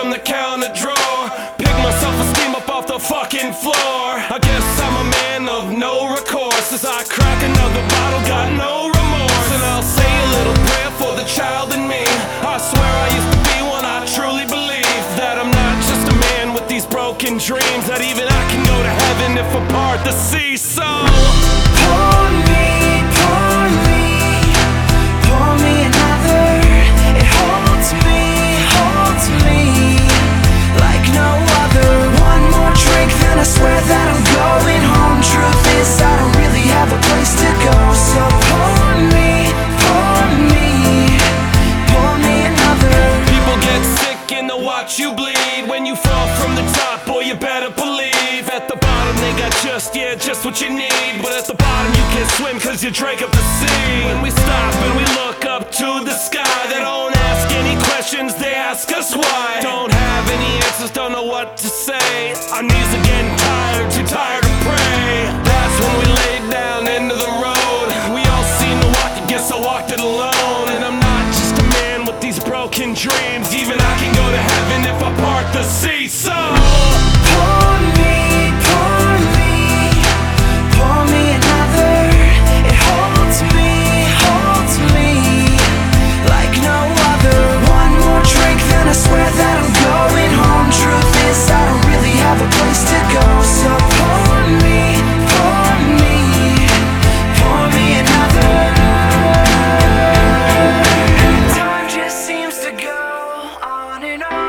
from the counter drawer. Pick my self-esteem up off the fucking floor. I guess I'm a man of no recourse as I crack another bottle, got no remorse. And I'll say a little prayer for the child in me. I swear I used to be one, I truly believe that I'm not just a man with these broken dreams, that even I can go to heaven if I part the sea. So pour me, pour me, pour me another. It holds me like no other. One more drink, then I swear that I'm going home. Truth is, I don't really have a place to go. So pour me, pour me, pour me another. people get sick and they'll watch you bleed. When you fall from the top, boy, you better believe at the bottom they got just what you need. But at the bottom you can't swim cause you drank up the sea. When we stop and we look up to the sky, they don't ask any questions, they ask us why. Don't have any answers, don't know what to say. Our knees are getting tired, too tired to pray. That's when we laid down into the road. We all seem to walk, I guess I walked it alone. And I'm not just a man with these broken dreams, even I can go to heaven if I part the sea. So Pour me, pour me, pour me another. It holds me like no other. One more drink, then I swear that I'm going home. Truth is, I don't really have a place to go. So pour me, pour me, pour me another. Time just seems to go on and on.